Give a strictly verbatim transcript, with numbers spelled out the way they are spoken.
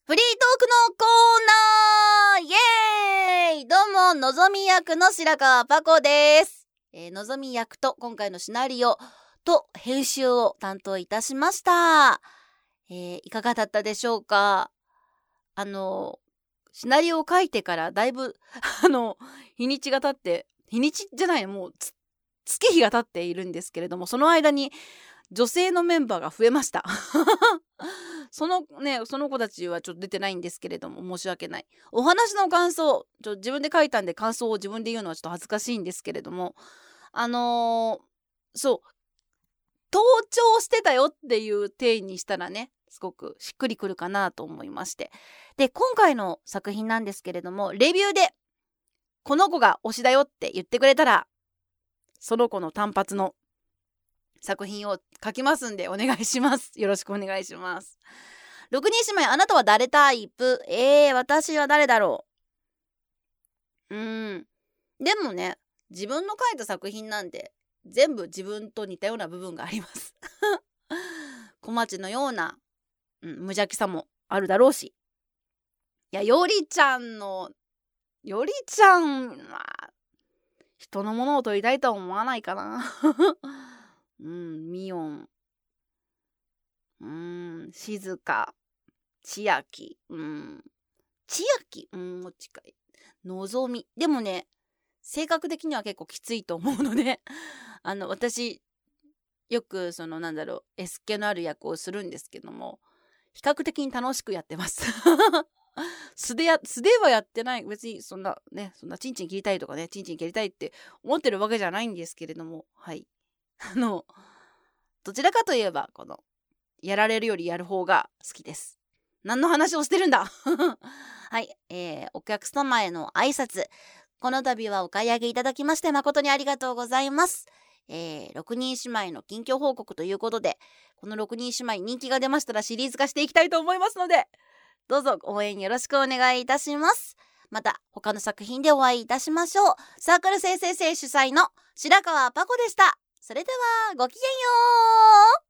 フリートークのコーナー、イエーイ。どうものぞみ役の白川パコです。えー、のぞみ役と今回のシナリオと編集を担当いたしました。えー、いかがだったでしょうか。あのシナリオを書いてからだいぶあの日にちが経って日にちじゃないもうつ月日が経っているんですけれども、その間に女性のメンバーが増えましたそのねその子たちはちょっと出てないんですけれども、申し訳ない。お話の感想ちょ自分で書いたんで、感想を自分で言うのはちょっと恥ずかしいんですけれども、あのー、そう盗聴してたよっていう体にしたらね、すごくしっくりくるかなと思いまして、で今回の作品なんですけれども、レビューでこの子が推しだよって言ってくれたら、その子の単発の作品を書きますんでお願いします。よろしくお願いします。ろくにん姉妹、あなたは誰タイプ？えー、私は誰だろう。うーんでもね、自分の書いた作品なんで全部自分と似たような部分があります小町のような、うん、無邪気さもあるだろうし、いやよりちゃんのよりちゃんは人のものを取りたいとは思わないかなうんミオン、うん静か、千秋、うん千秋、うんもう近い、のぞみ。でもね、性格的には結構きついと思うのであの私よくそのなんだろう エス 気のある役をするんですけども、比較的に楽しくやってます素でや素ではやってない。別にそんなねそんなチンチン切りたいとかね、チンチン切りたいって思ってるわけじゃないんですけれども、はいあのどちらかといえばこのやられるよりやる方が好きです。何の話をしてるんだはい、えー、お客様への挨拶、この度はお買い上げいただきまして誠にありがとうございます。えー、ろくにん姉妹の近況報告ということで、このろくにん姉妹人気が出ましたらシリーズ化していきたいと思いますので、どうぞ応援よろしくお願いいたします。また他の作品でお会いいたしましょう。サークル生成生主催の白川パコでした。それではごきげんよう。